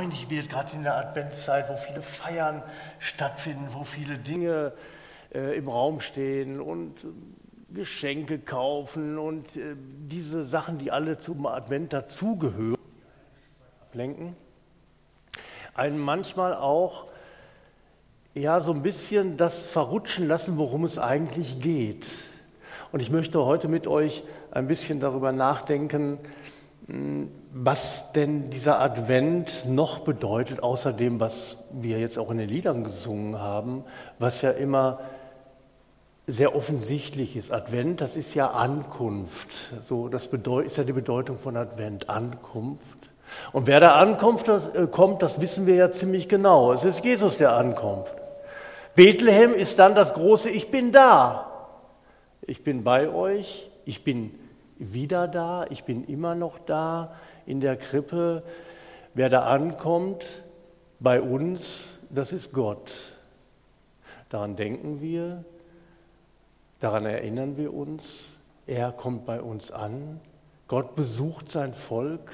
bräunlich wird, gerade in der Adventszeit, wo viele Feiern stattfinden, wo viele Dinge im Raum stehen und Geschenke kaufen und diese Sachen, die alle zum Advent dazugehören, ablenken, einen manchmal auch so ein bisschen das verrutschen lassen, worum es eigentlich geht. Und ich möchte heute mit euch ein bisschen darüber nachdenken, was denn dieser Advent noch bedeutet, außer dem, was wir jetzt auch in den Liedern gesungen haben, was ja immer sehr offensichtlich ist. Advent, das ist ja Ankunft. So, das ist ja die Bedeutung von Advent, Ankunft. Und wer da ankommt, das wissen wir ja ziemlich genau. Es ist Jesus, der ankommt. Bethlehem ist dann das große Ich bin da. Ich bin bei euch, ich bin wieder da, ich bin immer noch da in der Krippe. Wer da ankommt, bei uns, das ist Gott. Daran denken wir, daran erinnern wir uns. Er kommt bei uns an. Gott besucht sein Volk,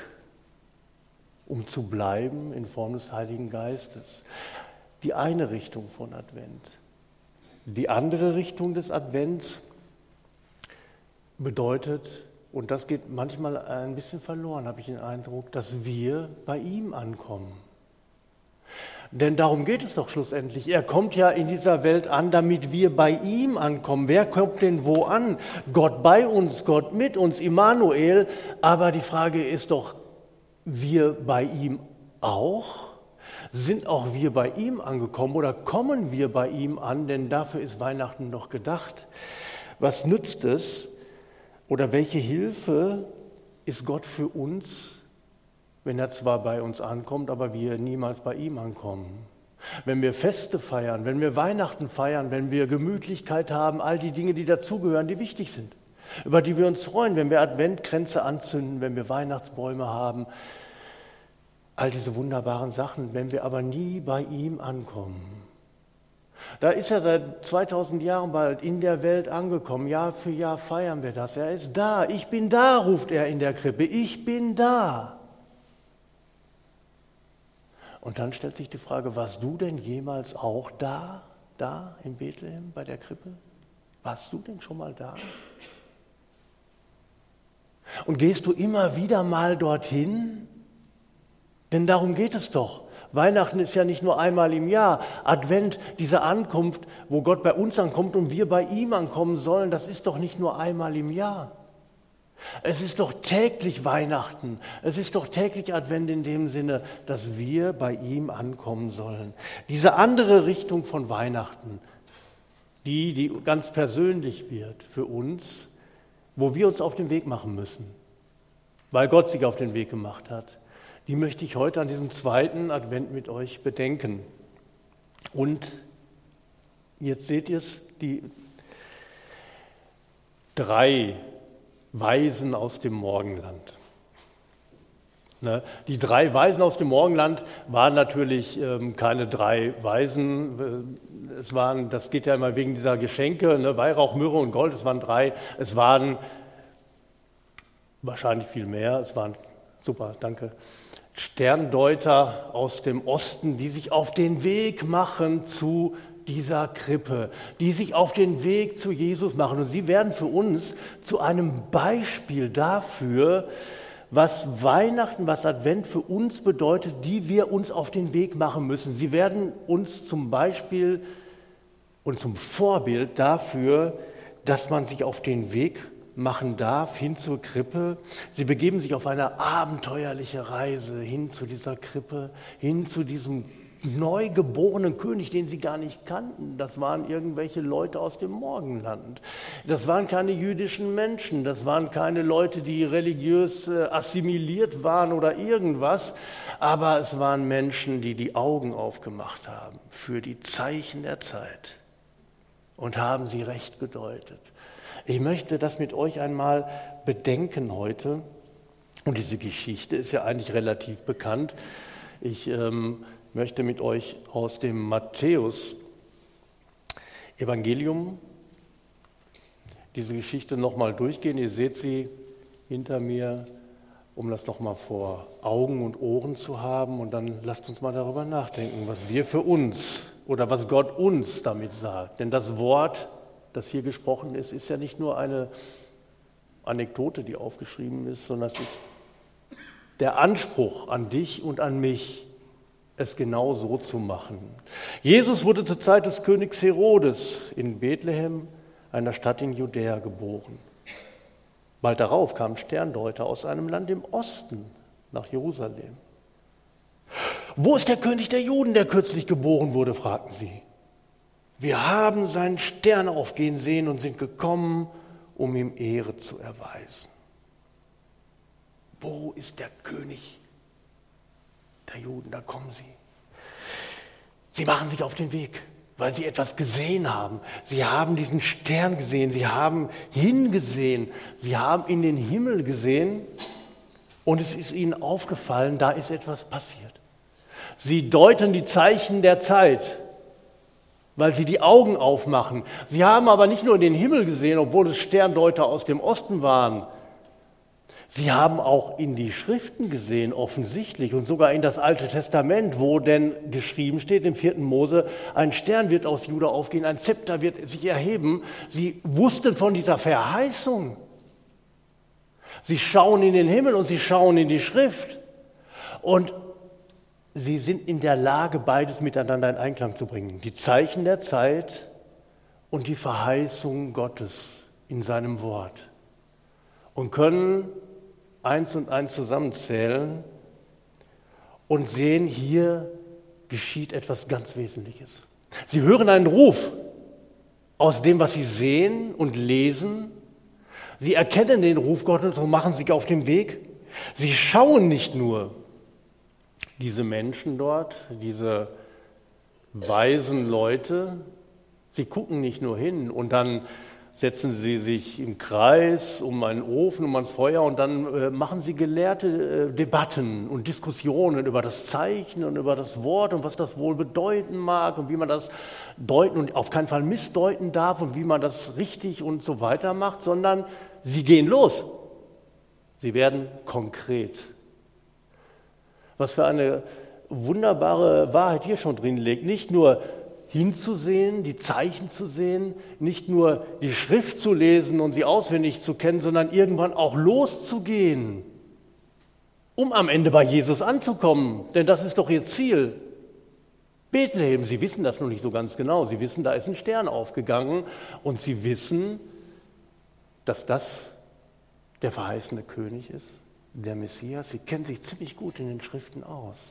um zu bleiben in Form des Heiligen Geistes. Die eine Richtung von Advent. Die andere Richtung des Advents bedeutet, und das geht manchmal ein bisschen verloren, habe ich den Eindruck, dass wir bei ihm ankommen. Denn darum geht es doch schlussendlich. Er kommt ja in dieser Welt an, damit wir bei ihm ankommen. Wer kommt denn wo an? Gott bei uns, Gott mit uns, Immanuel. Aber die Frage ist doch, wir bei ihm auch? Sind auch wir bei ihm angekommen oder kommen wir bei ihm an? Denn dafür ist Weihnachten doch gedacht. Was nützt es oder welche Hilfe ist Gott für uns, wenn er zwar bei uns ankommt, aber wir niemals bei ihm ankommen? Wenn wir Feste feiern, wenn wir Weihnachten feiern, wenn wir Gemütlichkeit haben, all die Dinge, die dazugehören, die wichtig sind, über die wir uns freuen, wenn wir Adventkränze anzünden, wenn wir Weihnachtsbäume haben, all diese wunderbaren Sachen, wenn wir aber nie bei ihm ankommen. Da ist er seit 2000 Jahren bald in der Welt angekommen. Jahr für Jahr feiern wir das. Er ist da. Ich bin da, ruft er in der Krippe. Ich bin da. Und dann stellt sich die Frage, warst du denn jemals auch da in Bethlehem bei der Krippe? Warst du denn schon mal da? Und gehst du immer wieder mal dorthin? Denn darum geht es doch. Weihnachten ist ja nicht nur einmal im Jahr. Advent, diese Ankunft, wo Gott bei uns ankommt und wir bei ihm ankommen sollen, das ist doch nicht nur einmal im Jahr. Es ist doch täglich Weihnachten. Es ist doch täglich Advent in dem Sinne, dass wir bei ihm ankommen sollen. Diese andere Richtung von Weihnachten, die ganz persönlich wird für uns, wo wir uns auf den Weg machen müssen, weil Gott sich auf den Weg gemacht hat, die möchte ich heute an diesem zweiten Advent mit euch bedenken. Und jetzt seht ihr es, die 3 Weisen aus dem Morgenland. Die 3 Weisen aus dem Morgenland waren natürlich keine 3 Weisen. Das geht ja immer wegen dieser Geschenke, Weihrauch, Myrrhe und Gold. Es waren 3. Es waren wahrscheinlich viel mehr. Es waren, super, danke, Sterndeuter aus dem Osten, die sich auf den Weg machen zu dieser Krippe, die sich auf den Weg zu Jesus machen. Und sie werden für uns zu einem Beispiel dafür, was Weihnachten, was Advent für uns bedeutet, die wir uns auf den Weg machen müssen. Sie werden uns zum Beispiel und zum Vorbild dafür, dass man sich auf den Weg machen darf, hin zur Krippe. Sie begeben sich auf eine abenteuerliche Reise hin zu dieser Krippe, hin zu diesem neugeborenen König, den sie gar nicht kannten. Das waren irgendwelche Leute aus dem Morgenland. Das waren keine jüdischen Menschen, das waren keine Leute, die religiös assimiliert waren oder irgendwas, aber es waren Menschen, die die Augen aufgemacht haben für die Zeichen der Zeit und haben sie recht gedeutet. Ich möchte das mit euch einmal bedenken heute. Und diese Geschichte ist ja eigentlich relativ bekannt. Ich möchte mit euch aus dem Matthäus-Evangelium diese Geschichte nochmal durchgehen. Ihr seht sie hinter mir um das nochmal vor Augen und Ohren zu haben. Und dann lasst uns mal darüber nachdenken, was wir für uns oder was Gott uns damit sagt. Denn das Wort, das hier gesprochen ist, ist ja nicht nur eine Anekdote, die aufgeschrieben ist, sondern es ist der Anspruch an dich und an mich, es genau so zu machen. Jesus wurde zur Zeit des Königs Herodes in Bethlehem, einer Stadt in Judäa, geboren. Bald darauf kamen Sterndeuter aus einem Land im Osten nach Jerusalem. Wo ist der König der Juden, der kürzlich geboren wurde, fragten sie. Wir haben seinen Stern aufgehen sehen und sind gekommen, um ihm Ehre zu erweisen. Wo ist der König der Juden? Da kommen sie. Sie machen sich auf den Weg, weil sie etwas gesehen haben. Sie haben diesen Stern gesehen, sie haben hingesehen, sie haben in den Himmel gesehen und es ist ihnen aufgefallen, da ist etwas passiert. Sie deuten die Zeichen der Zeit, weil sie die Augen aufmachen. Sie haben aber nicht nur in den Himmel gesehen, obwohl es Sterndeuter aus dem Osten waren. Sie haben auch in die Schriften gesehen, offensichtlich, und sogar in das Alte Testament, wo denn geschrieben steht, im 4. Mose, ein Stern wird aus Juda aufgehen, ein Zepter wird sich erheben. Sie wussten von dieser Verheißung. Sie schauen in den Himmel und sie schauen in die Schrift. Und sie sind in der Lage, beides miteinander in Einklang zu bringen. Die Zeichen der Zeit und die Verheißung Gottes in seinem Wort. Und können eins und eins zusammenzählen und sehen, hier geschieht etwas ganz Wesentliches. Sie hören einen Ruf aus dem, was sie sehen und lesen. Sie erkennen den Ruf Gottes und machen sich auf den Weg. Sie schauen nicht nur diese Menschen dort, diese weisen Leute, sie gucken nicht nur hin und dann setzen sie sich im Kreis um einen Ofen, um ans Feuer und dann machen sie gelehrte Debatten und Diskussionen über das Zeichen und über das Wort und was das wohl bedeuten mag und wie man das deuten und auf keinen Fall missdeuten darf und wie man das richtig und so weiter macht, sondern sie gehen los. Sie werden konkret. Was für eine wunderbare Wahrheit hier schon drin liegt. Nicht nur hinzusehen, die Zeichen zu sehen, nicht nur die Schrift zu lesen und sie auswendig zu kennen, sondern irgendwann auch loszugehen, um am Ende bei Jesus anzukommen. Denn das ist doch ihr Ziel. Bethlehem, sie wissen das noch nicht so ganz genau. Sie wissen, da ist ein Stern aufgegangen und sie wissen, dass das der verheißene König ist, der Messias. Sie kennen sich ziemlich gut in den Schriften aus.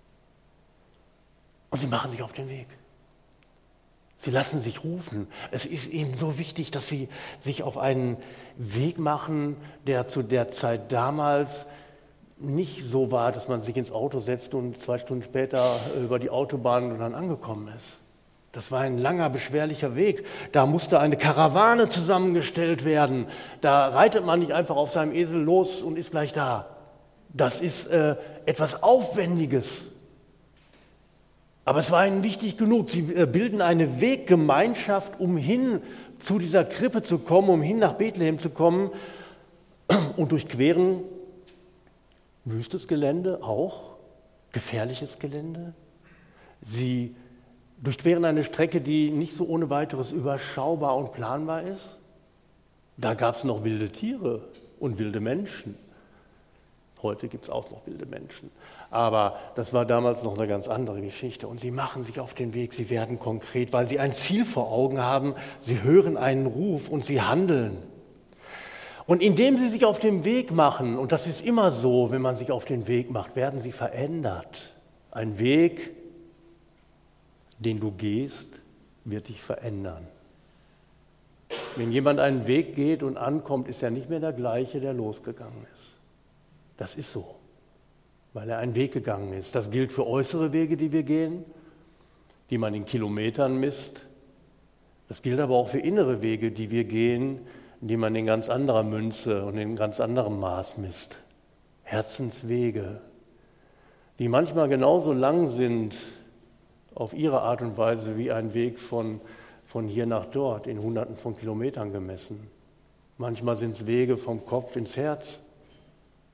Und sie machen sich auf den Weg. Sie lassen sich rufen. Es ist ihnen so wichtig, dass sie sich auf einen Weg machen, der zu der Zeit damals nicht so war, dass man sich ins Auto setzt und 2 Stunden später über die Autobahn dann angekommen ist. Das war ein langer, beschwerlicher Weg. Da musste eine Karawane zusammengestellt werden. Da reitet man nicht einfach auf seinem Esel los und ist gleich da. Das ist etwas Aufwendiges. Aber es war ihnen wichtig genug. Sie bilden eine Weggemeinschaft, um hin zu dieser Krippe zu kommen, um hin nach Bethlehem zu kommen und durchqueren wüstes Gelände auch, gefährliches Gelände. Sie durchqueren eine Strecke, die nicht so ohne weiteres überschaubar und planbar ist. Da gab es noch wilde Tiere und wilde Menschen. Heute gibt es auch noch wilde Menschen. Aber das war damals noch eine ganz andere Geschichte. Und sie machen sich auf den Weg, sie werden konkret, weil sie ein Ziel vor Augen haben. Sie hören einen Ruf und sie handeln. Und indem sie sich auf den Weg machen, und das ist immer so, wenn man sich auf den Weg macht, werden sie verändert. Ein Weg, den du gehst, wird dich verändern. Wenn jemand einen Weg geht und ankommt, ist er nicht mehr der gleiche, der losgegangen ist. Das ist so, weil er einen Weg gegangen ist. Das gilt für äußere Wege, die wir gehen, die man in Kilometern misst. Das gilt aber auch für innere Wege, die wir gehen, die man in ganz anderer Münze und in ganz anderem Maß misst. Herzenswege, die manchmal genauso lang sind auf ihre Art und Weise wie ein Weg von hier nach dort, in Hunderten von Kilometern gemessen. Manchmal sind es Wege vom Kopf ins Herz.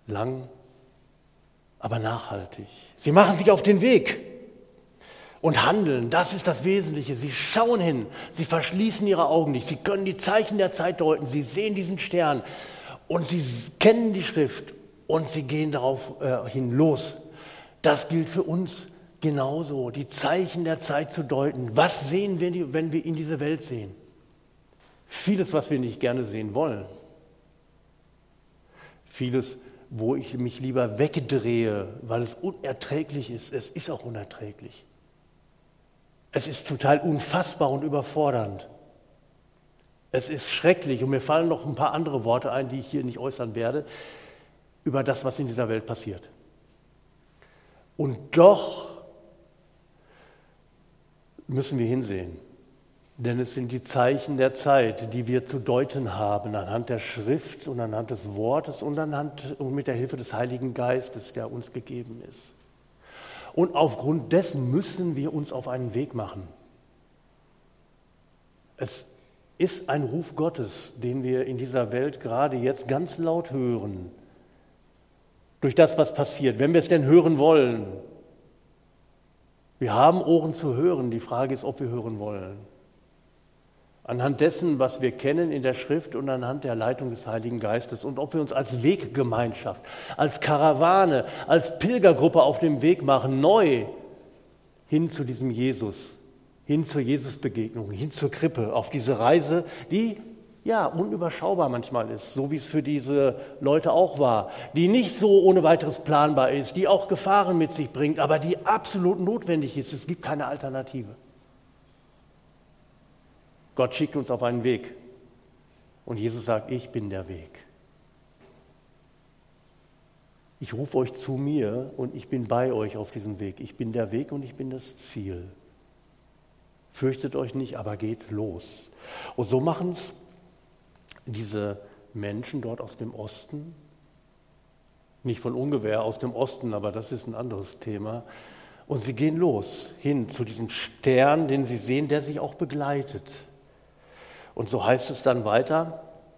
lang, aber nachhaltig. Sie machen sich auf den Weg und handeln. Das ist das Wesentliche. Sie schauen hin, sie verschließen ihre Augen nicht. Sie können die Zeichen der Zeit deuten. Sie sehen diesen Stern und sie kennen die Schrift und sie gehen darauf hin los. Das gilt für uns genauso, die Zeichen der Zeit zu deuten. Was sehen wir, wenn wir in diese Welt sehen? Vieles, was wir nicht gerne sehen wollen. Vieles, wo ich mich lieber wegdrehe, weil es unerträglich ist. Es ist auch unerträglich. Es ist total unfassbar und überfordernd. Es ist schrecklich und mir fallen noch ein paar andere Worte ein, die ich hier nicht äußern werde, über das, was in dieser Welt passiert. Und doch müssen wir hinsehen, denn es sind die Zeichen der Zeit, die wir zu deuten haben, anhand der Schrift und anhand des Wortes und mit der Hilfe des Heiligen Geistes, der uns gegeben ist. Und aufgrund dessen müssen wir uns auf einen Weg machen. Es ist ein Ruf Gottes, den wir in dieser Welt gerade jetzt ganz laut hören, durch das, was passiert, wenn wir es denn hören wollen. Wir haben Ohren zu hören, die Frage ist, ob wir hören wollen. Anhand dessen, was wir kennen in der Schrift und anhand der Leitung des Heiligen Geistes und ob wir uns als Weggemeinschaft, als Karawane, als Pilgergruppe auf dem Weg machen, neu hin zu diesem Jesus, hin zur Jesusbegegnung, hin zur Krippe, auf diese Reise, die ja unüberschaubar manchmal ist, so wie es für diese Leute auch war, die nicht so ohne weiteres planbar ist, die auch Gefahren mit sich bringt, aber die absolut notwendig ist. Es gibt keine Alternative. Gott schickt uns auf einen Weg und Jesus sagt, ich bin der Weg. Ich rufe euch zu mir und ich bin bei euch auf diesem Weg. Ich bin der Weg und ich bin das Ziel. Fürchtet euch nicht, aber geht los. Und so machen es diese Menschen dort aus dem Osten, nicht von ungefähr aus dem Osten, aber das ist ein anderes Thema. Und sie gehen los, hin zu diesem Stern, den sie sehen, der sie auch begleitet. Und so heißt es dann weiter,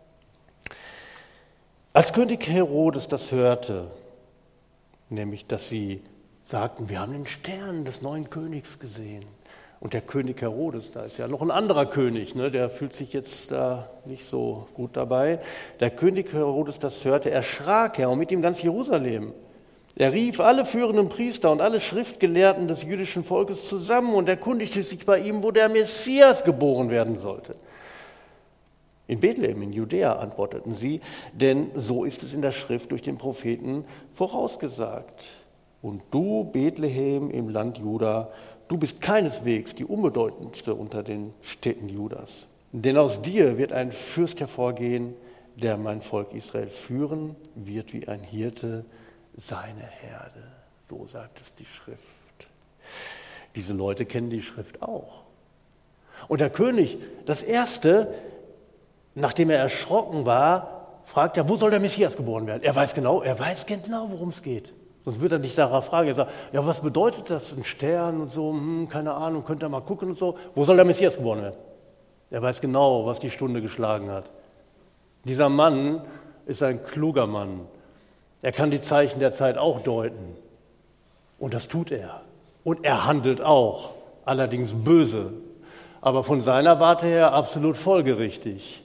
als König Herodes das hörte, nämlich, dass sie sagten, wir haben den Stern des neuen Königs gesehen. Und der König Herodes, da ist ja noch ein anderer König, ne, der fühlt sich jetzt da nicht so gut dabei. Der König Herodes das hörte, erschrak er und mit ihm ganz Jerusalem. Er rief alle führenden Priester und alle Schriftgelehrten des jüdischen Volkes zusammen und erkundigte sich bei ihm, wo der Messias geboren werden sollte. In Bethlehem, in Judäa, antworteten sie, denn so ist es in der Schrift durch den Propheten vorausgesagt. Und du, Bethlehem im Land Juda, du bist keineswegs die unbedeutendste unter den Städten Judas. Denn aus dir wird ein Fürst hervorgehen, der mein Volk Israel führen wird wie ein Hirte seine Herde. So sagt es die Schrift. Diese Leute kennen die Schrift auch. Und der König, das Erste, nachdem er erschrocken war, fragt er, wo soll der Messias geboren werden? Er weiß genau, worum es geht. Sonst würde er nicht darauf fragen. Er sagt, ja, was bedeutet das, ein Stern und so, keine Ahnung, könnt ihr mal gucken und so. Wo soll der Messias geboren werden? Er weiß genau, was die Stunde geschlagen hat. Dieser Mann ist ein kluger Mann. Er kann die Zeichen der Zeit auch deuten. Und das tut er. Und er handelt auch, allerdings böse, aber von seiner Warte her absolut folgerichtig.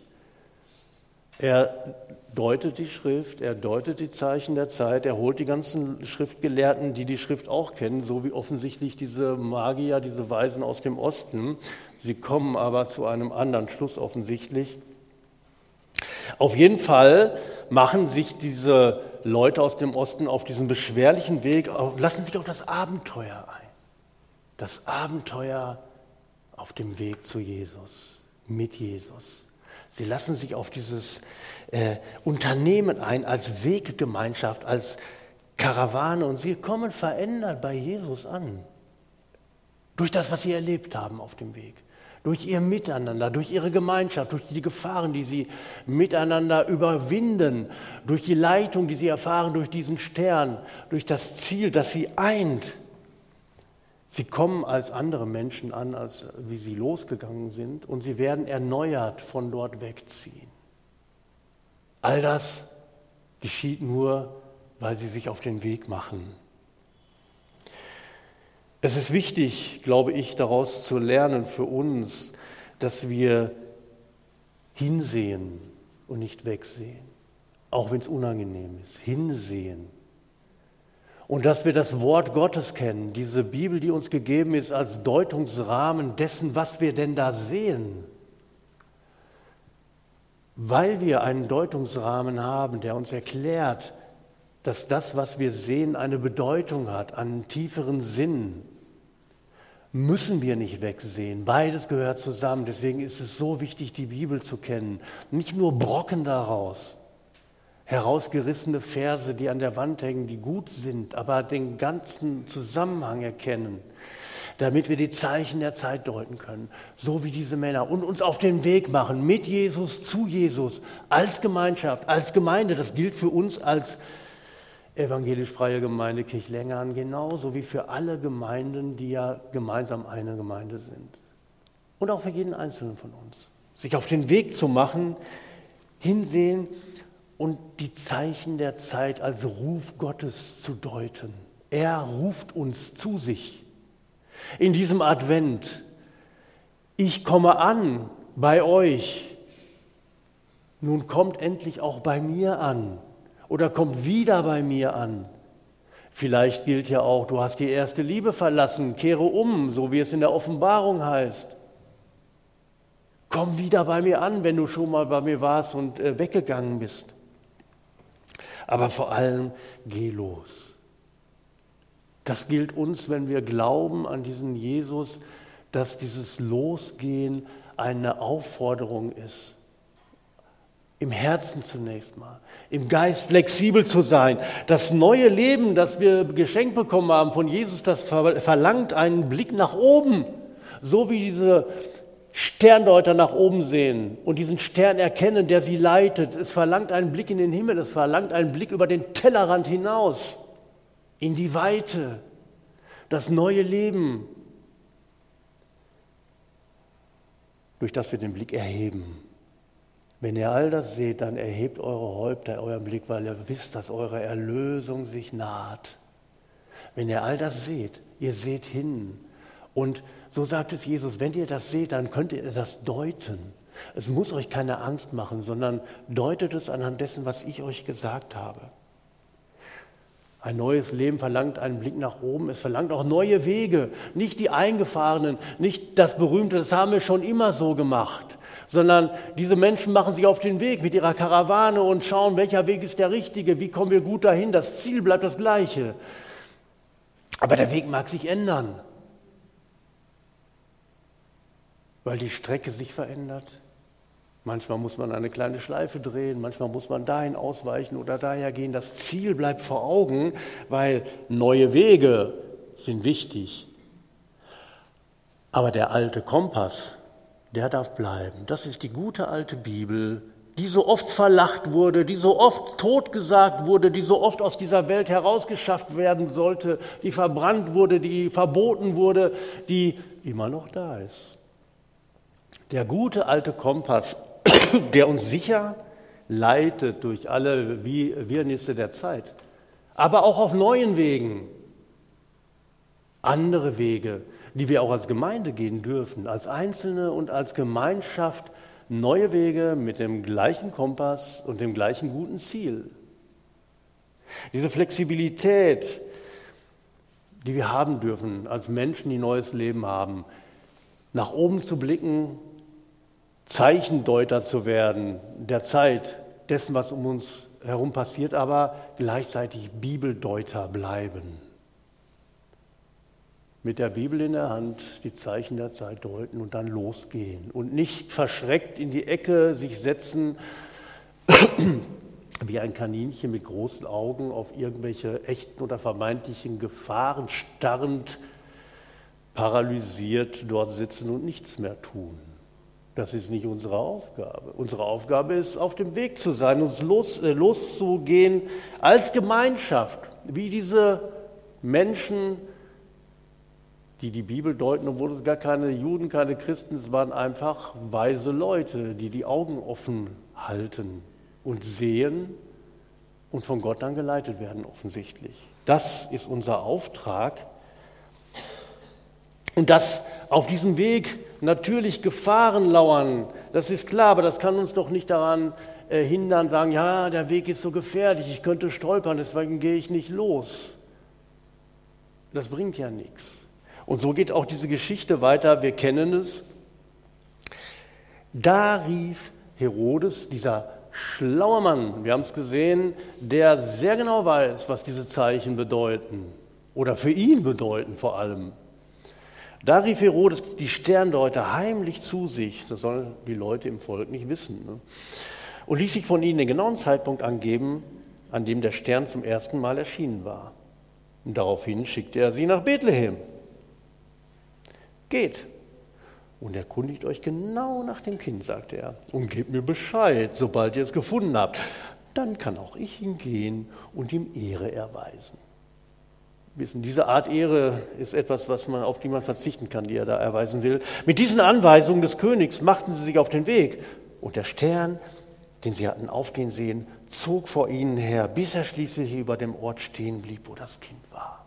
Er deutet die Schrift, er deutet die Zeichen der Zeit, er holt die ganzen Schriftgelehrten, die die Schrift auch kennen, so wie offensichtlich diese Magier, diese Weisen aus dem Osten. Sie kommen aber zu einem anderen Schluss offensichtlich. Auf jeden Fall machen sich diese Leute aus dem Osten auf diesen beschwerlichen Weg, lassen sich auf das Abenteuer ein. Das Abenteuer auf dem Weg zu Jesus, mit Jesus. Sie lassen sich auf dieses Unternehmen ein, als Weggemeinschaft, als Karawane und sie kommen verändert bei Jesus an. Durch das, was sie erlebt haben auf dem Weg. Durch ihr Miteinander, durch ihre Gemeinschaft, durch die Gefahren, die sie miteinander überwinden, durch die Leitung, die sie erfahren, durch diesen Stern, durch das Ziel, das sie eint. Sie kommen als andere Menschen an, als wie sie losgegangen sind, und sie werden erneuert von dort wegziehen. All das geschieht nur, weil sie sich auf den Weg machen. Es ist wichtig, glaube ich, daraus zu lernen für uns, dass wir hinsehen und nicht wegsehen, auch wenn es unangenehm ist. Hinsehen. Und dass wir das Wort Gottes kennen, diese Bibel, die uns gegeben ist als Deutungsrahmen dessen, was wir denn da sehen. Weil wir einen Deutungsrahmen haben, der uns erklärt, dass das, was wir sehen, eine Bedeutung hat, einen tieferen Sinn, müssen wir nicht wegsehen. Beides gehört zusammen. Deswegen ist es so wichtig, die Bibel zu kennen. Nicht nur Brocken daraus, herausgerissene Verse, die an der Wand hängen, die gut sind, aber den ganzen Zusammenhang erkennen, damit wir die Zeichen der Zeit deuten können, so wie diese Männer, und uns auf den Weg machen, mit Jesus, zu Jesus, als Gemeinschaft, als Gemeinde. Das gilt für uns als evangelisch-freie Gemeinde Kirchlengern genauso wie für alle Gemeinden, die ja gemeinsam eine Gemeinde sind. Und auch für jeden Einzelnen von uns. Sich auf den Weg zu machen, hinsehen und die Zeichen der Zeit als Ruf Gottes zu deuten. Er ruft uns zu sich. In diesem Advent, ich komme an bei euch, nun kommt endlich auch bei mir an oder kommt wieder bei mir an. Vielleicht gilt ja auch, du hast die erste Liebe verlassen, kehre um, so wie es in der Offenbarung heißt. Komm wieder bei mir an, wenn du schon mal bei mir warst und weggegangen bist. Aber vor allem, geh los. Das gilt uns, wenn wir glauben an diesen Jesus, dass dieses Losgehen eine Aufforderung ist. Im Herzen zunächst mal, im Geist flexibel zu sein. Das neue Leben, das wir geschenkt bekommen haben von Jesus, das verlangt einen Blick nach oben. So wie diese Sterndeuter nach oben sehen und diesen Stern erkennen, der sie leitet. Es verlangt einen Blick in den Himmel, es verlangt einen Blick über den Tellerrand hinaus, in die Weite, das neue Leben, durch das wir den Blick erheben. Wenn ihr all das seht, dann erhebt eure Häupter euren Blick, weil ihr wisst, dass eure Erlösung sich naht. Wenn ihr all das seht, ihr seht hin. Und so sagt es Jesus, wenn ihr das seht, dann könnt ihr das deuten. Es muss euch keine Angst machen, sondern deutet es anhand dessen, was ich euch gesagt habe. Ein neues Leben verlangt einen Blick nach oben, es verlangt auch neue Wege, nicht die eingefahrenen, nicht das Berühmte, das haben wir schon immer so gemacht, sondern diese Menschen machen sich auf den Weg mit ihrer Karawane und schauen, welcher Weg ist der richtige, wie kommen wir gut dahin, das Ziel bleibt das gleiche. Aber der Weg mag sich ändern, weil die Strecke sich verändert. Manchmal muss man eine kleine Schleife drehen, manchmal muss man dahin ausweichen oder daher gehen. Das Ziel bleibt vor Augen, weil neue Wege sind wichtig. Aber der alte Kompass, der darf bleiben. Das ist die gute alte Bibel, die so oft verlacht wurde, die so oft totgesagt wurde, die so oft aus dieser Welt herausgeschafft werden sollte, die verbrannt wurde, die verboten wurde, die immer noch da ist. Der gute alte Kompass, der uns sicher leitet durch alle Wirrnisse der Zeit, aber auch auf neuen Wegen, andere Wege, die wir auch als Gemeinde gehen dürfen, als Einzelne und als Gemeinschaft, neue Wege mit dem gleichen Kompass und dem gleichen guten Ziel. Diese Flexibilität, die wir haben dürfen als Menschen, die neues Leben haben, nach oben zu blicken, Zeichendeuter zu werden der Zeit, dessen, was um uns herum passiert, aber gleichzeitig Bibeldeuter bleiben. Mit der Bibel in der Hand die Zeichen der Zeit deuten und dann losgehen und nicht verschreckt in die Ecke sich setzen, wie ein Kaninchen mit großen Augen auf irgendwelche echten oder vermeintlichen Gefahren starrend, paralysiert dort sitzen und nichts mehr tun. Das ist nicht unsere Aufgabe. Unsere Aufgabe ist, auf dem Weg zu sein, uns loszugehen als Gemeinschaft, wie diese Menschen, die die Bibel deuten, obwohl es gar keine Juden, keine Christen, es waren einfach weise Leute, die die Augen offen halten und sehen, und von Gott dann geleitet werden offensichtlich. Das ist unser Auftrag. Und dass auf diesem Weg natürlich Gefahren lauern, das ist klar, aber das kann uns doch nicht daran hindern, sagen, ja, der Weg ist so gefährlich, ich könnte stolpern, deswegen gehe ich nicht los. Das bringt ja nichts. Und so geht auch diese Geschichte weiter, wir kennen es. Da rief Herodes, dieser schlaue Mann, wir haben es gesehen, der sehr genau weiß, was diese Zeichen bedeuten oder für ihn bedeuten vor allem. Da rief Herodes die Sterndeuter heimlich zu sich, das sollen die Leute im Volk nicht wissen, ne? Und ließ sich von ihnen den genauen Zeitpunkt angeben, an dem der Stern zum ersten Mal erschienen war. Und daraufhin schickte er sie nach Bethlehem. Geht und erkundigt euch genau nach dem Kind, sagte er, und gebt mir Bescheid, sobald ihr es gefunden habt. Dann kann auch ich hingehen und ihm Ehre erweisen. Wissen, diese Art Ehre ist etwas, auf die man verzichten kann, die er da erweisen will. Mit diesen Anweisungen des Königs machten sie sich auf den Weg. Und der Stern, den sie hatten aufgehen sehen, zog vor ihnen her, bis er schließlich über dem Ort stehen blieb, wo das Kind war.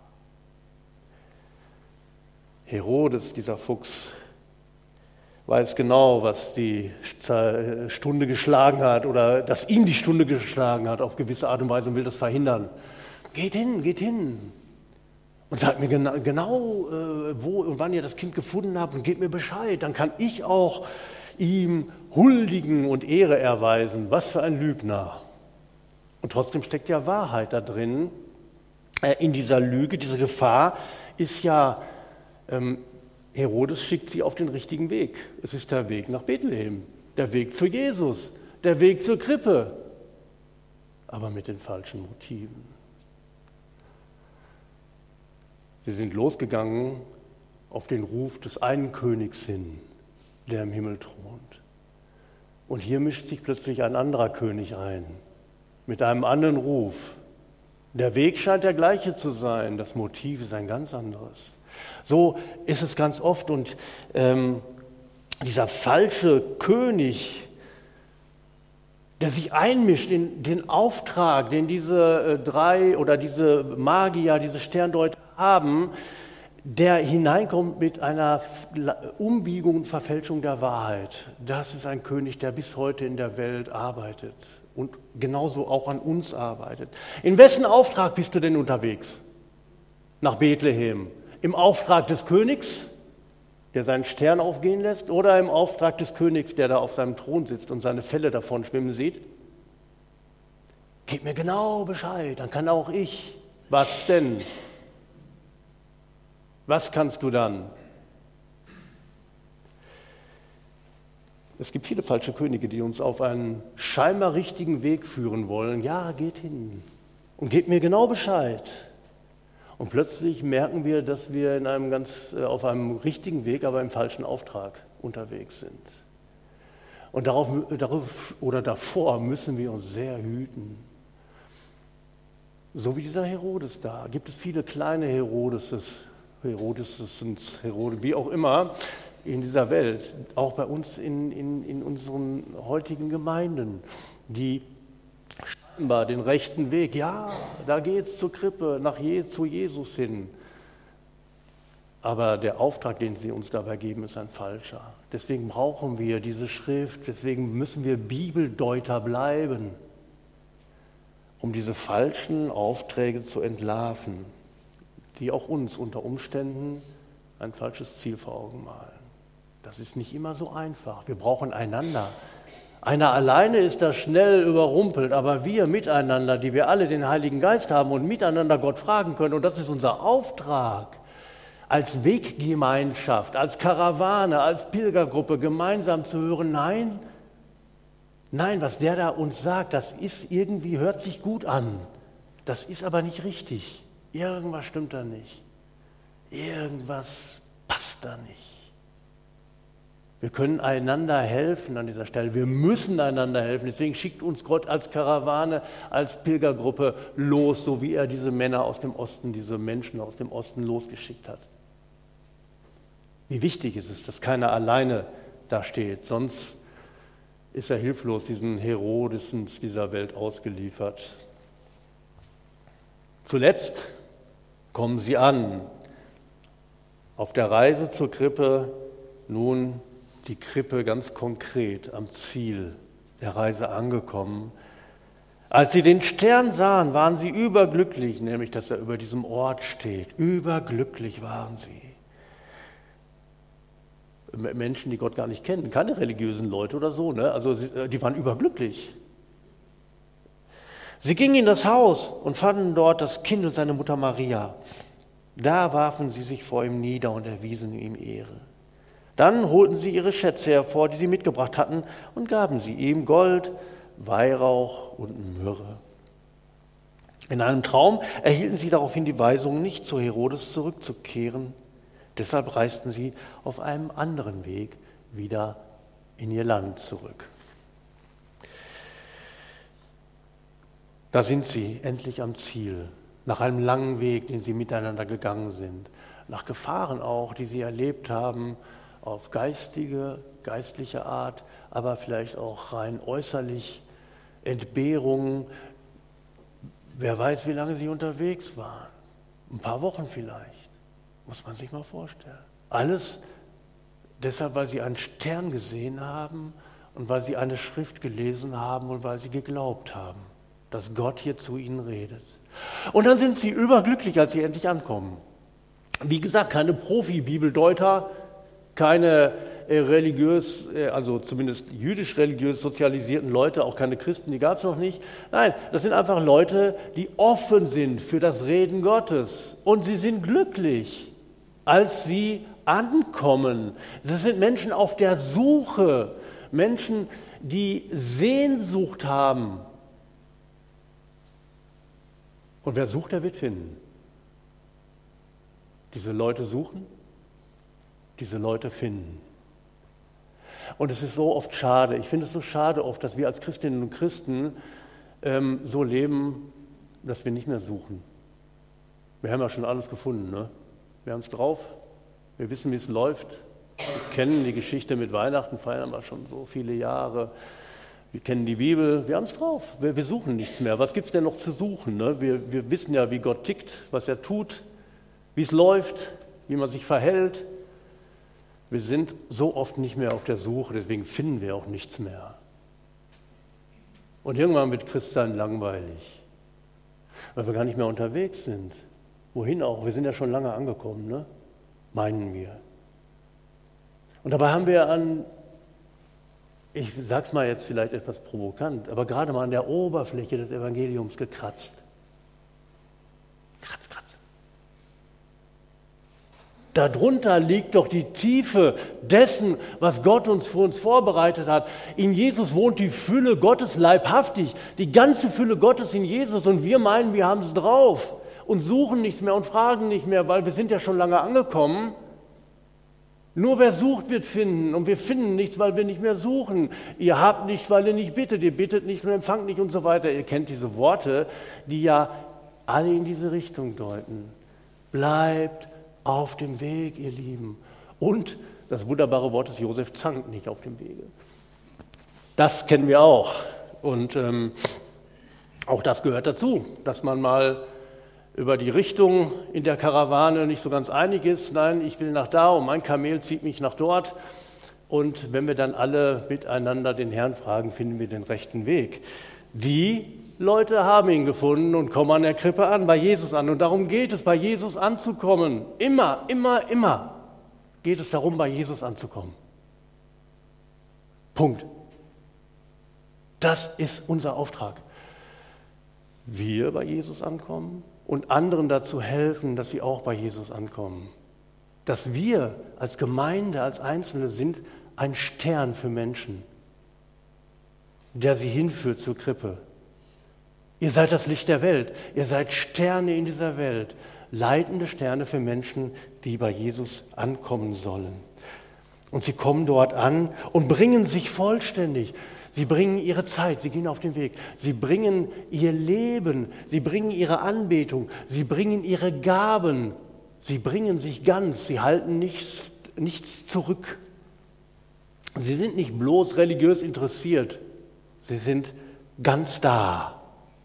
Herodes, dieser Fuchs, weiß genau, was die Stunde geschlagen hat oder dass ihm die Stunde geschlagen hat auf gewisse Art und Weise und will das verhindern. Geht hin und sagt mir genau, wo und wann ihr das Kind gefunden habt und gebt mir Bescheid, dann kann ich auch ihm huldigen und Ehre erweisen. Was für ein Lügner. Und trotzdem steckt ja Wahrheit da drin. In dieser Lüge, diese Gefahr ist ja, Herodes schickt sie auf den richtigen Weg. Es ist der Weg nach Bethlehem, der Weg zu Jesus, der Weg zur Krippe, aber mit den falschen Motiven. Sie sind losgegangen auf den Ruf des einen Königs hin, der im Himmel thront. Und hier mischt sich plötzlich ein anderer König ein, mit einem anderen Ruf. Der Weg scheint der gleiche zu sein, das Motiv ist ein ganz anderes. So ist es ganz oft und dieser falsche König, der sich einmischt in den Auftrag, den diese drei oder diese Magier, diese Sterndeuter haben, der hineinkommt mit einer Umbiegung und Verfälschung der Wahrheit. Das ist ein König, der bis heute in der Welt arbeitet und genauso auch an uns arbeitet. In wessen Auftrag bist du denn unterwegs? Nach Bethlehem. Im Auftrag des Königs, der seinen Stern aufgehen lässt, oder im Auftrag des Königs, der da auf seinem Thron sitzt und seine Felle davon schwimmen sieht? Gib mir genau Bescheid, dann kann auch ich. Was denn? Was kannst du dann? Es gibt viele falsche Könige, die uns auf einen scheinbar richtigen Weg führen wollen. Ja, geht hin und gebt mir genau Bescheid. Und plötzlich merken wir, dass wir auf einem richtigen Weg, aber im falschen Auftrag unterwegs sind. Und davor müssen wir uns sehr hüten. So wie dieser Herodes da. Gibt es viele kleine Herodes, wie auch immer, in dieser Welt, auch bei uns in unseren heutigen Gemeinden, die scheinbar den rechten Weg, ja, da geht's zur Krippe, zu Jesus hin. Aber der Auftrag, den sie uns dabei geben, ist ein falscher. Deswegen brauchen wir diese Schrift, deswegen müssen wir Bibeldeuter bleiben, um diese falschen Aufträge zu entlarven, die auch uns unter Umständen ein falsches Ziel vor Augen malen. Das ist nicht immer so einfach. Wir brauchen einander. Einer alleine ist da schnell überrumpelt, aber wir miteinander, die wir alle den Heiligen Geist haben und miteinander Gott fragen können, und das ist unser Auftrag, als Weggemeinschaft, als Karawane, als Pilgergruppe gemeinsam zu hören, nein, was der da uns sagt, das ist irgendwie, hört sich gut an, das ist aber nicht richtig. Irgendwas stimmt da nicht. Irgendwas passt da nicht. Wir können einander helfen an dieser Stelle. Wir müssen einander helfen. Deswegen schickt uns Gott als Karawane, als Pilgergruppe los, so wie er diese Männer aus dem Osten, diese Menschen aus dem Osten losgeschickt hat. Wie wichtig ist es, dass keiner alleine da steht. Sonst ist er hilflos diesen Herodesens dieser Welt ausgeliefert. Zuletzt kommen sie an. Auf der Reise zur Krippe, nun die Krippe ganz konkret am Ziel der Reise angekommen. Als sie den Stern sahen, waren sie überglücklich, nämlich dass er über diesem Ort steht. Überglücklich waren sie. Menschen, die Gott gar nicht kennen, keine religiösen Leute oder so, ne? Also die waren überglücklich. Sie gingen in das Haus und fanden dort das Kind und seine Mutter Maria. Da warfen sie sich vor ihm nieder und erwiesen ihm Ehre. Dann holten sie ihre Schätze hervor, die sie mitgebracht hatten, und gaben sie ihm Gold, Weihrauch und Myrrhe. In einem Traum erhielten sie daraufhin die Weisung, nicht zu Herodes zurückzukehren. Deshalb reisten sie auf einem anderen Weg wieder in ihr Land zurück. Da sind sie endlich am Ziel, nach einem langen Weg, den sie miteinander gegangen sind, nach Gefahren auch, die sie erlebt haben, auf geistliche Art, aber vielleicht auch rein äußerlich, Entbehrungen. Wer weiß, wie lange sie unterwegs waren. Ein paar Wochen vielleicht, muss man sich mal vorstellen. Alles deshalb, weil sie einen Stern gesehen haben und weil sie eine Schrift gelesen haben und weil sie geglaubt haben, dass Gott hier zu ihnen redet. Und dann sind sie überglücklich, als sie endlich ankommen. Wie gesagt, keine Profi-Bibeldeuter, keine religiös, also zumindest jüdisch-religiös sozialisierten Leute, auch keine Christen, die gab es noch nicht. Nein, das sind einfach Leute, die offen sind für das Reden Gottes. Und sie sind glücklich, als sie ankommen. Das sind Menschen auf der Suche, Menschen, die Sehnsucht haben. Und wer sucht, der wird finden. Diese Leute suchen, diese Leute finden. Und es ist so oft schade, ich finde es so schade oft, dass wir als Christinnen und Christen so leben, dass wir nicht mehr suchen. Wir haben ja schon alles gefunden, ne? Wir haben es drauf, wir wissen, wie es läuft, wir kennen die Geschichte mit Weihnachten, feiern wir schon so viele Jahre. Wir kennen die Bibel, wir haben es drauf, wir suchen nichts mehr. Was gibt es denn noch zu suchen? Ne? Wir wissen ja, wie Gott tickt, was er tut, wie es läuft, wie man sich verhält. Wir sind so oft nicht mehr auf der Suche, deswegen finden wir auch nichts mehr. Und irgendwann wird Christsein langweilig, weil wir gar nicht mehr unterwegs sind. Wohin auch? Wir sind ja schon lange angekommen, ne? Meinen wir. Und dabei haben wir ich sage es mal jetzt vielleicht etwas provokant, aber gerade mal an der Oberfläche des Evangeliums gekratzt. Kratz, kratz. Darunter liegt doch die Tiefe dessen, was Gott uns für uns vorbereitet hat. In Jesus wohnt die Fülle Gottes leibhaftig, die ganze Fülle Gottes in Jesus, und wir meinen, wir haben es drauf und suchen nichts mehr und fragen nicht mehr, weil wir sind ja schon lange angekommen. Nur wer sucht, wird finden, und wir finden nichts, weil wir nicht mehr suchen. Ihr habt nicht, weil ihr nicht bittet, ihr bittet nicht und empfangt nicht und so weiter. Ihr kennt diese Worte, die ja alle in diese Richtung deuten. Bleibt auf dem Weg, ihr Lieben. Und das wunderbare Wort ist, Josef zankt nicht auf dem Wege. Das kennen wir auch. Und auch das gehört dazu, dass man mal über die Richtung in der Karawane nicht so ganz einig ist. Nein, ich will nach da und mein Kamel zieht mich nach dort. Und wenn wir dann alle miteinander den Herrn fragen, finden wir den rechten Weg. Die Leute haben ihn gefunden und kommen an der Krippe an, bei Jesus an. Und darum geht es, bei Jesus anzukommen. Immer, immer, immer geht es darum, bei Jesus anzukommen. Punkt. Das ist unser Auftrag. Wir bei Jesus ankommen und anderen dazu helfen, dass sie auch bei Jesus ankommen. Dass wir als Gemeinde, als Einzelne sind ein Stern für Menschen, der sie hinführt zur Krippe. Ihr seid das Licht der Welt, ihr seid Sterne in dieser Welt, leitende Sterne für Menschen, die bei Jesus ankommen sollen. Und sie kommen dort an und bringen sich vollständig. Sie bringen ihre Zeit, sie gehen auf den Weg. Sie bringen ihr Leben, sie bringen ihre Anbetung, sie bringen ihre Gaben. Sie bringen sich ganz, sie halten nichts zurück. Sie sind nicht bloß religiös interessiert, sie sind ganz da.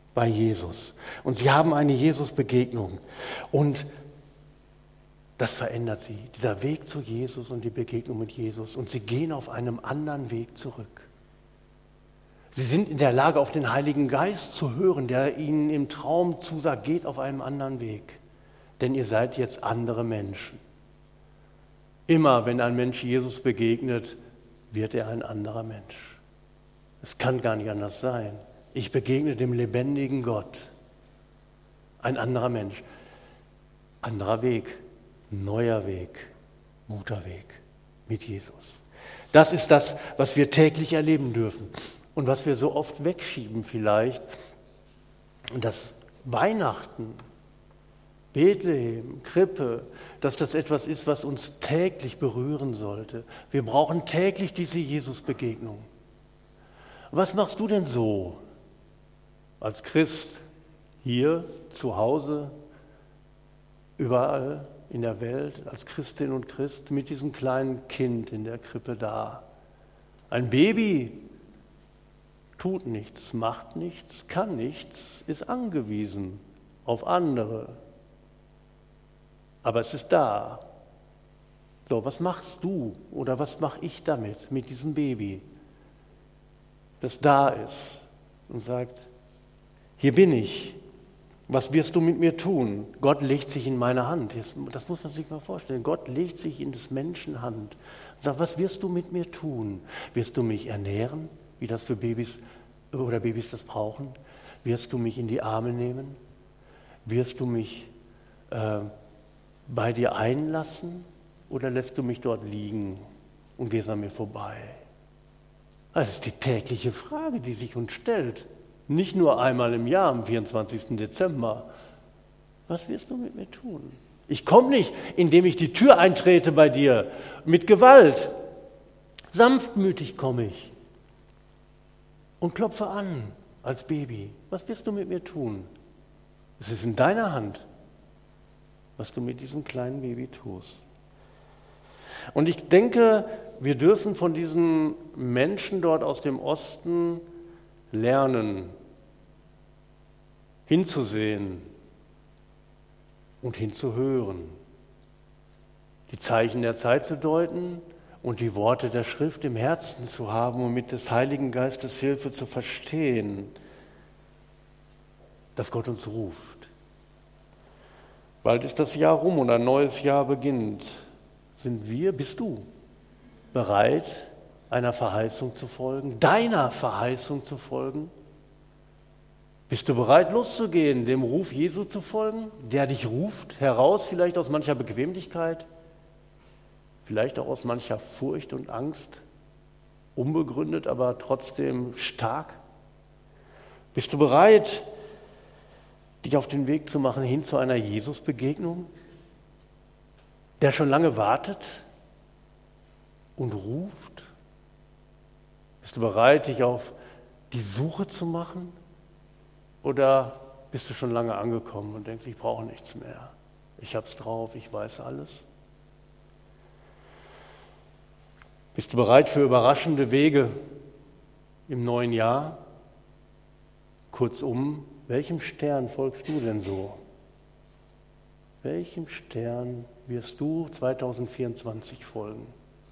bei Jesus. Und sie haben eine Jesus-Begegnung. Und das verändert sie, dieser Weg zu Jesus und die Begegnung mit Jesus. Und sie gehen auf einem anderen Weg zurück. Sie sind in der Lage, auf den Heiligen Geist zu hören, der ihnen im Traum zusagt, geht auf einem anderen Weg. Denn ihr seid jetzt andere Menschen. Immer wenn ein Mensch Jesus begegnet, wird er ein anderer Mensch. Es kann gar nicht anders sein. Ich begegne dem lebendigen Gott. Ein anderer Mensch. Anderer Weg. Neuer Weg. Guter Weg mit Jesus. Das ist das, was wir täglich erleben dürfen. Und was wir so oft wegschieben vielleicht. Und das Weihnachten, Bethlehem, Krippe, dass das etwas ist, was uns täglich berühren sollte. Wir brauchen täglich diese Jesus-Begegnung. Was machst du denn so als Christ hier, zu Hause, überall in der Welt, als Christin und Christ mit diesem kleinen Kind in der Krippe da? Ein Baby tut nichts, macht nichts, kann nichts, ist angewiesen auf andere. Aber es ist da. So, was machst du oder was mache ich damit, mit diesem Baby, das da ist und sagt, hier bin ich, was wirst du mit mir tun? Gott legt sich in meine Hand, das muss man sich mal vorstellen, Gott legt sich in des Menschen Hand und sagt, was wirst du mit mir tun? Wirst du mich ernähren, wie das für Babys oder Babys das brauchen? Wirst du mich in die Arme nehmen? Wirst du mich bei dir einlassen oder lässt du mich dort liegen und gehst an mir vorbei? Das ist die tägliche Frage, die sich uns stellt. Nicht nur einmal im Jahr, am 24. Dezember. Was wirst du mit mir tun? Ich komme nicht, indem ich die Tür eintrete bei dir, mit Gewalt. Sanftmütig komme ich und klopfe an als Baby. Was wirst du mit mir tun? Es ist in deiner Hand, was du mit diesem kleinen Baby tust. Und ich denke, wir dürfen von diesen Menschen dort aus dem Osten lernen, hinzusehen und hinzuhören, die Zeichen der Zeit zu deuten und die Worte der Schrift im Herzen zu haben und mit des Heiligen Geistes Hilfe zu verstehen, dass Gott uns ruft. Bald ist das Jahr rum und ein neues Jahr beginnt. Bist du bereit, einer Verheißung zu folgen, deiner Verheißung zu folgen? Bist du bereit, loszugehen, dem Ruf Jesu zu folgen, der dich ruft, heraus vielleicht aus mancher Bequemlichkeit, vielleicht auch aus mancher Furcht und Angst, unbegründet, aber trotzdem stark? Bist du bereit, dich auf den Weg zu machen hin zu einer Jesus-Begegnung, der schon lange wartet und ruft? Bist du bereit, dich auf die Suche zu machen? Oder bist du schon lange angekommen und denkst, ich brauche nichts mehr, ich hab's drauf, ich weiß alles? Bist du bereit für überraschende Wege im neuen Jahr? Kurzum, welchem Stern folgst du denn so? Welchem Stern wirst du 2024 folgen?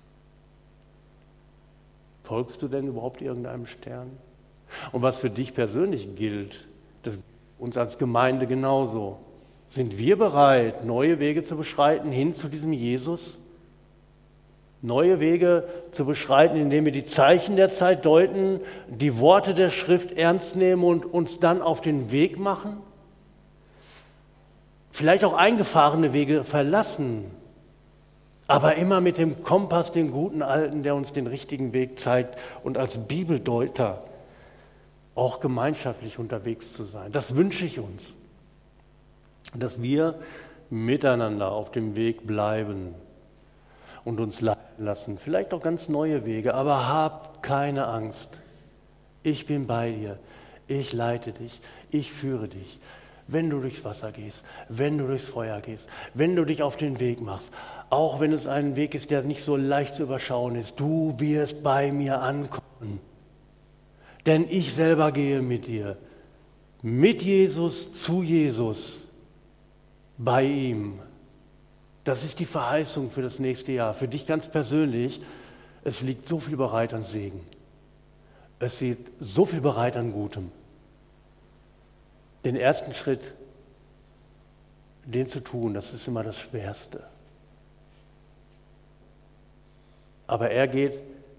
Folgst du denn überhaupt irgendeinem Stern? Und was für dich persönlich gilt, das gilt uns als Gemeinde genauso. Sind wir bereit, neue Wege zu beschreiten hin zu diesem Jesus? Neue Wege zu beschreiten, indem wir die Zeichen der Zeit deuten, die Worte der Schrift ernst nehmen und uns dann auf den Weg machen? Vielleicht auch eingefahrene Wege verlassen, aber immer mit dem Kompass, dem guten Alten, der uns den richtigen Weg zeigt und als Bibeldeuter auch gemeinschaftlich unterwegs zu sein. Das wünsche ich uns, dass wir miteinander auf dem Weg bleiben und uns leiten lassen. Vielleicht auch ganz neue Wege, aber hab keine Angst. Ich bin bei dir, ich leite dich, ich führe dich. Wenn du durchs Wasser gehst, wenn du durchs Feuer gehst, wenn du dich auf den Weg machst, auch wenn es ein Weg ist, der nicht so leicht zu überschauen ist, du wirst bei mir ankommen. Denn ich selber gehe mit dir mit Jesus, zu Jesus, bei ihm. Das ist die Verheißung für das nächste Jahr. Für dich ganz persönlich, es liegt so viel bereit an Segen. Es liegt so viel bereit an Gutem. Den ersten Schritt, den zu tun, das ist immer das Schwerste. Aber er geht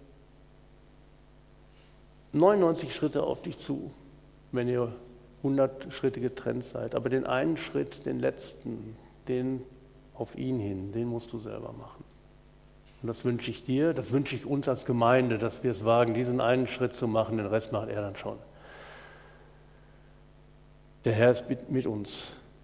99 Schritte auf dich zu, wenn ihr 100 Schritte getrennt seid. Aber den einen Schritt, den letzten, den auf ihn hin, den musst du selber machen. Und das wünsche ich dir, das wünsche ich uns als Gemeinde, dass wir es wagen, diesen einen Schritt zu machen, den Rest macht er dann schon. Der Herr ist mit uns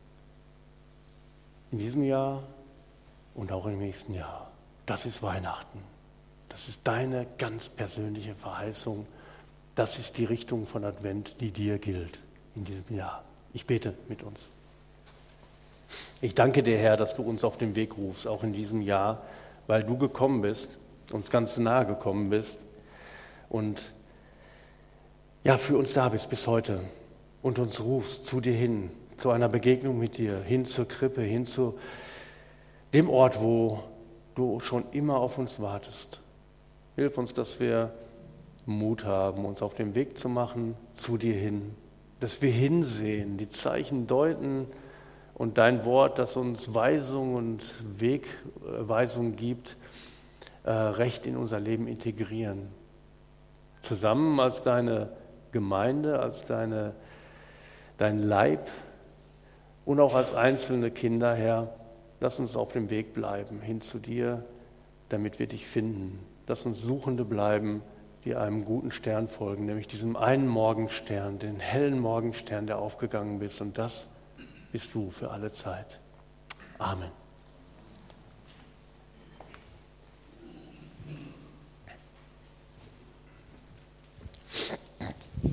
in diesem Jahr und auch im nächsten Jahr. Das ist Weihnachten. Das ist deine ganz persönliche Verheißung. Das ist die Richtung von Advent, die dir gilt in diesem Jahr. Ich bete mit uns. Ich danke dir, Herr, dass du uns auf den Weg rufst, auch in diesem Jahr, weil du gekommen bist, uns ganz nahe gekommen bist und ja, für uns da bist bis heute und uns rufst zu dir hin, zu einer Begegnung mit dir, hin zur Krippe, hin zu dem Ort, wo du schon immer auf uns wartest. Hilf uns, dass wir Mut haben, uns auf den Weg zu machen, zu dir hin, dass wir hinsehen, die Zeichen deuten und dein Wort, das uns Weisung und Wegweisung gibt, recht in unser Leben integrieren. Zusammen als deine Gemeinde, als dein Leib und auch als einzelne Kinder, Herr, lass uns auf dem Weg bleiben, hin zu dir, damit wir dich finden. Lass uns Suchende bleiben, die einem guten Stern folgen, nämlich diesem einen Morgenstern, den hellen Morgenstern, der aufgegangen ist. Und das bist du für alle Zeit. Amen.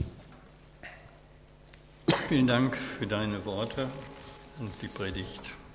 Vielen Dank für deine Worte und die Predigt.